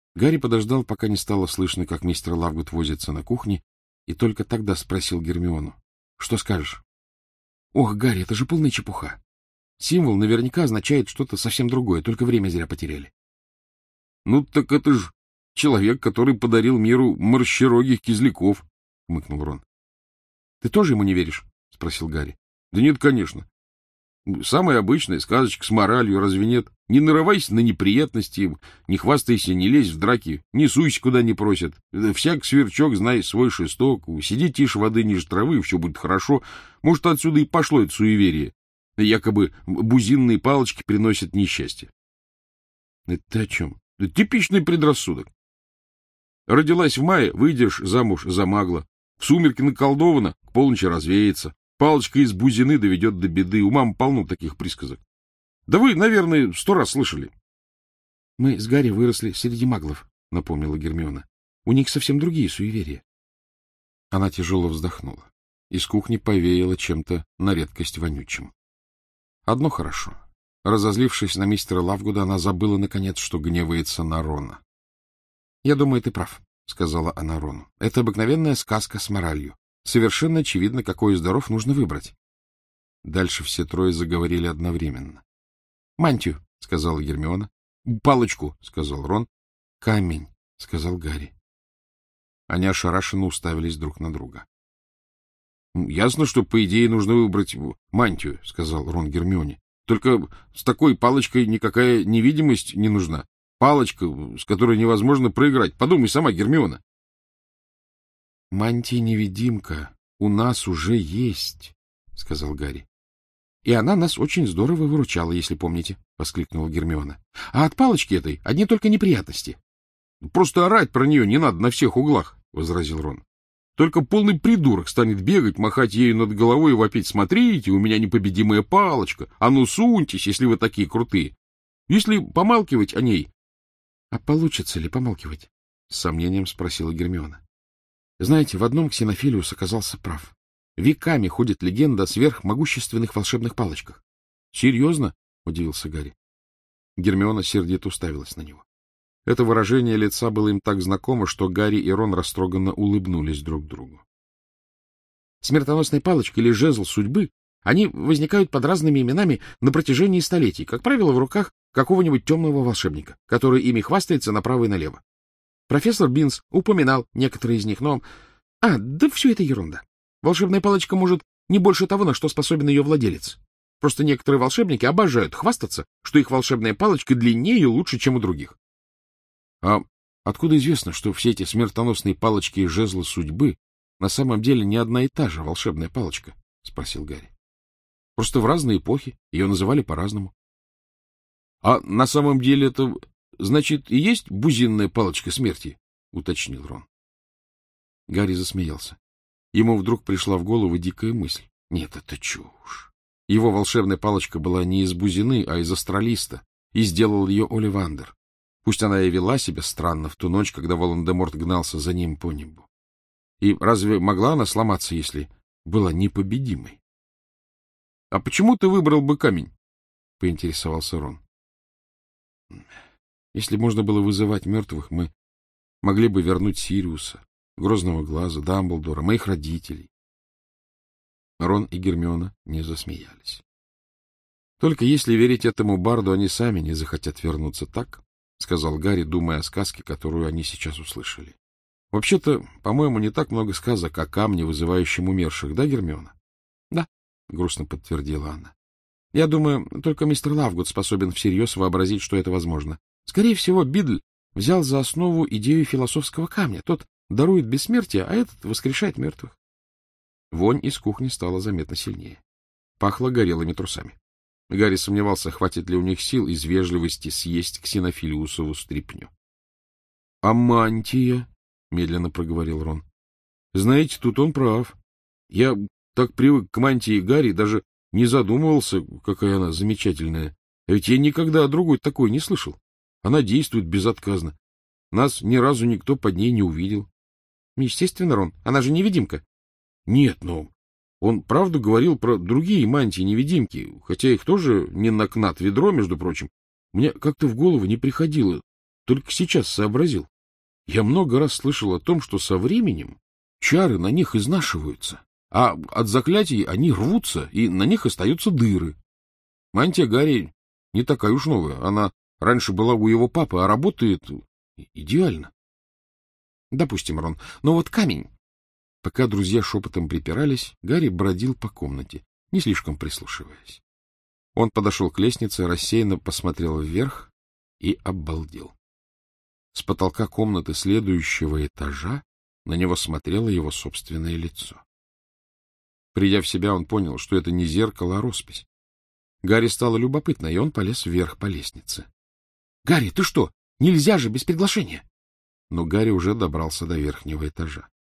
Гарри подождал, пока не стало слышно, как мистер Лавгуд возится на кухне, и только тогда спросил Гермиону: — Что скажешь? — Ох, Гарри, это же полная чепуха. Символ наверняка означает что-то совсем другое, только время зря потеряли. — Ну, так это ж человек, который подарил миру морщерогих кизляков, — хмыкнул Рон. — Ты тоже ему не веришь? — спросил Гарри. — Да нет, конечно. Самая обычная сказочка с моралью, разве нет? Не нарывайся на неприятности, не хвастайся, не лезь в драки, не суйся, куда не просят. Всяк сверчок, знай свой шесток, сиди тише воды ниже травы, все будет хорошо. Может, отсюда и пошло это суеверие. Якобы бузинные палочки приносят несчастье. Это ты о чем? Это типичный предрассудок. Родилась в мае, выйдешь замуж за магла. В сумерки наколдована, к полночи развеется. Палочка из бузины доведет до беды. У мамы полно таких присказок. Да вы, наверное, 100 раз слышали. — Мы с Гарри выросли среди маглов, — напомнила Гермиона. — У них совсем другие суеверия. Она тяжело вздохнула. Из кухни повеяло чем-то на редкость вонючим. Одно хорошо. Разозлившись на мистера Лавгуда, она забыла, наконец, что гневается на Рона. — Я думаю, ты прав, — сказала она Рону. — Это обыкновенная сказка с моралью. Совершенно очевидно, какой из даров нужно выбрать. Дальше все трое заговорили одновременно. — Мантию, — сказала Гермиона. — Палочку, — сказал Рон. — Камень, — сказал Гарри. Они ошарашенно уставились друг на друга. — Ясно, что, по идее, нужно выбрать мантию, — сказал Рон Гермионе. — Только с такой палочкой никакая невидимость не нужна. Палочка, с которой невозможно проиграть. Подумай сама, Гермиона. — Мантия-невидимка у нас уже есть, — сказал Гарри. — И она нас очень здорово выручала, если помните, — воскликнула Гермиона. — А от палочки этой одни только неприятности. — Просто орать про нее не надо на всех углах, — возразил Рон. — Только полный придурок станет бегать, махать ею над головой и вопить: смотрите, у меня непобедимая палочка, а ну суньтесь, если вы такие крутые. Если помалкивать о ней... — А получится ли помалкивать? — с сомнением спросила Гермиона. Знаете, в одном Ксенофилиус оказался прав. Веками ходит легенда о сверхмогущественных волшебных палочках. — Серьезно? — удивился Гарри. Гермиона сердито уставилась на него. Это выражение лица было им так знакомо, что Гарри и Рон растроганно улыбнулись друг другу. Смертоносная палочка или жезл судьбы, они возникают под разными именами на протяжении столетий, как правило, в руках какого-нибудь темного волшебника, который ими хвастается направо и налево. Профессор Бинс упоминал некоторые из них, но... да все это ерунда. Волшебная палочка может не больше того, на что способен ее владелец. Просто некоторые волшебники обожают хвастаться, что их волшебная палочка длиннее и лучше, чем у других. — А откуда известно, что все эти смертоносные палочки и жезлы судьбы на самом деле не одна и та же волшебная палочка? — спросил Гарри. — Просто в разные эпохи ее называли по-разному. — А на самом деле это... Значит, и есть бузинная палочка смерти? — уточнил Рон. Гарри засмеялся. Ему вдруг пришла в голову дикая мысль. Нет, это чушь. Его волшебная палочка была не из бузины, а из астралиста, и сделал ее Оливандер. Пусть она и вела себя странно в ту ночь, когда Волан-де-Морт гнался за ним по небу. И разве могла она сломаться, если была непобедимой? — А почему ты выбрал бы камень? — поинтересовался Рон. Если можно было вызывать мертвых, мы могли бы вернуть Сириуса, Грозного Глаза, Дамблдора, моих родителей. Рон и Гермиона не засмеялись. Только если верить этому барду, они сами не захотят вернуться, так? — сказал Гарри, думая о сказке, которую они сейчас услышали. — Вообще-то, по-моему, не так много сказок о камне, вызывающем умерших, да, Гермиона? — Да, — грустно подтвердила она. — Я думаю, только мистер Лавгуд способен всерьез вообразить, что это возможно. Скорее всего, Бидль взял за основу идею философского камня. Тот дарует бессмертие, а этот воскрешает мертвых. Вонь из кухни стала заметно сильнее. Пахло горелыми трусами. Гарри сомневался, хватит ли у них сил из вежливости съесть Ксенофилиусову стряпню. — А мантия? — медленно проговорил Рон. — Знаете, тут он прав. Я так привык к мантии Гарри, даже не задумывался, какая она замечательная. А ведь я никогда о другой такой не слышал. Она действует безотказно. Нас ни разу никто под ней не увидел. — Естественно, Рон, она же невидимка. — Нет, но он правду говорил про другие мантии-невидимки, хотя их тоже не на кнат ведро, между прочим. Мне как-то в голову не приходило. только сейчас сообразил. Я много раз слышал о том, что со временем чары на них изнашиваются, а от заклятий они рвутся, и на них остаются дыры. Мантия Гарри не такая уж новая. Она раньше была у его папы, а работает идеально. Допустим, Рон. Но вот камень... Пока друзья шепотом припирались, Гарри бродил по комнате, не слишком прислушиваясь. Он подошел к лестнице, рассеянно посмотрел вверх и обалдел. С потолка комнаты следующего этажа на него смотрело его собственное лицо. Придя в себя, он понял, что это не зеркало, а роспись. Гарри стало любопытно, и он полез вверх по лестнице. — Гарри, ты что? Нельзя же без приглашения! Но Гарри уже добрался до верхнего этажа.